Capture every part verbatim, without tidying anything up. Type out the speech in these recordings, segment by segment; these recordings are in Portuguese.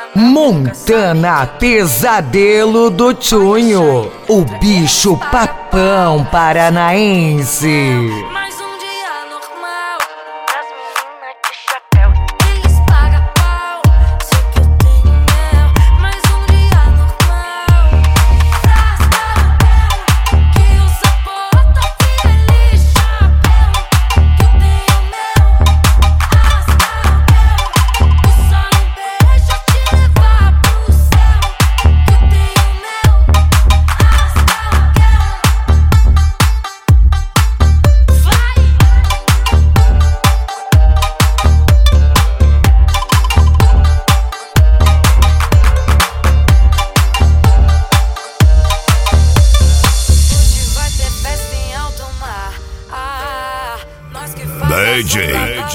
Montana, pesadelo do Tchunho, o bicho papão paranaense. Mais um dia normal das meninas de chapéu. Eles pagam pau, sei que eu tenho mel. Mais um dia normal. Rasga que usa bota, feliz chapéu. Que eu tenho mel. Rasga e só um beijo te levar pro céu. Que eu tenho mel. Rasga vai ter festa em alto mar. Ah, nós que faz D J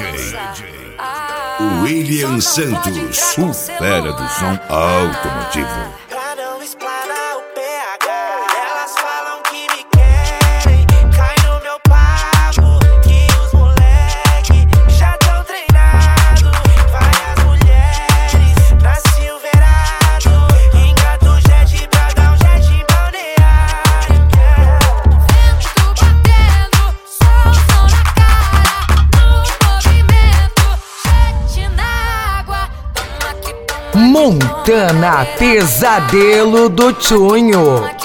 Ah, William só não pode Santos, entrar com o fera do som automotivo. Pra não explanar o P H, elas falam que me querem. Cai no meu papo, que os moleque já tão treinados. Várias mulheres na Silverado, engato jet pra dar um jet em balneário. vento batendo, sol, sol na cara. No movimento, jet na água. Toma aqui, toma aqui, Montana, toma. pesadelo do Tchunho.